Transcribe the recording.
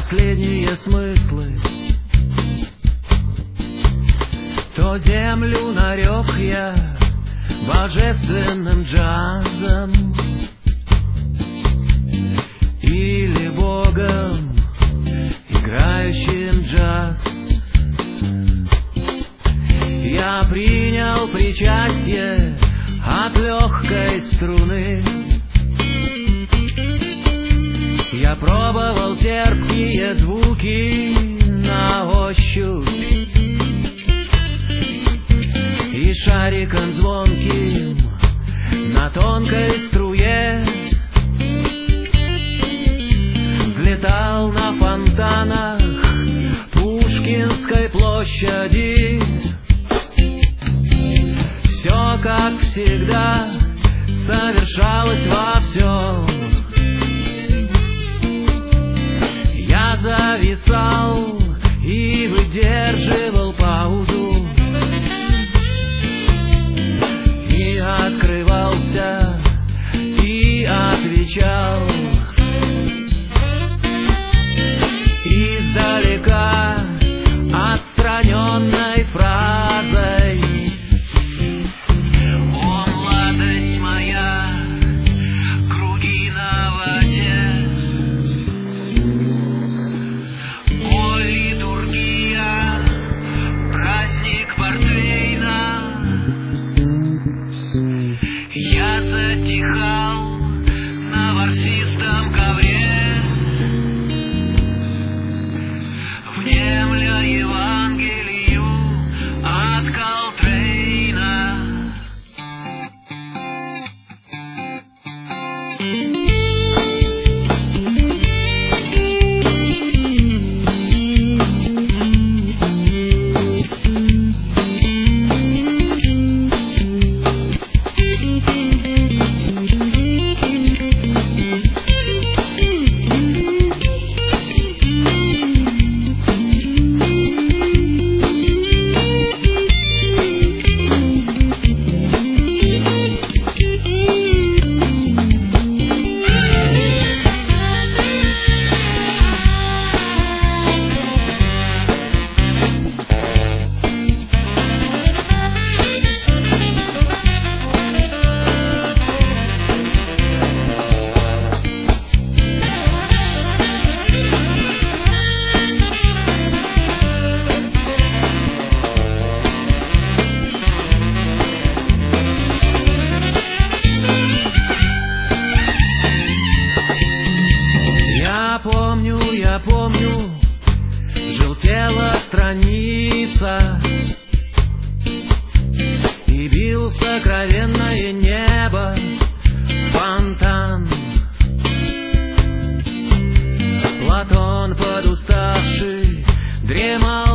последние смыслы, то землю нарек я божественным джазом или богом, играющим джаз. Я принял причастие от легкой струны, я пробовал терпкие звуки на ощупь, и шариком звонким на тонкой струе взлетал на фонтанах Пушкинской площади. Все, как всегда, совершалось во всем. Я зависал и выдерживал паузу, и открывался, и отвечал. Издалека, отстраненной фразой: «О, младость моя, круги на воде! О, литургия, праздник портвейна!» Я затихал на ворсистом ковре, внемля Евангелию от Колтрейна. Я помню, желтела страница, и бил в сокровенное небо фонтан. Платон подуставший дремал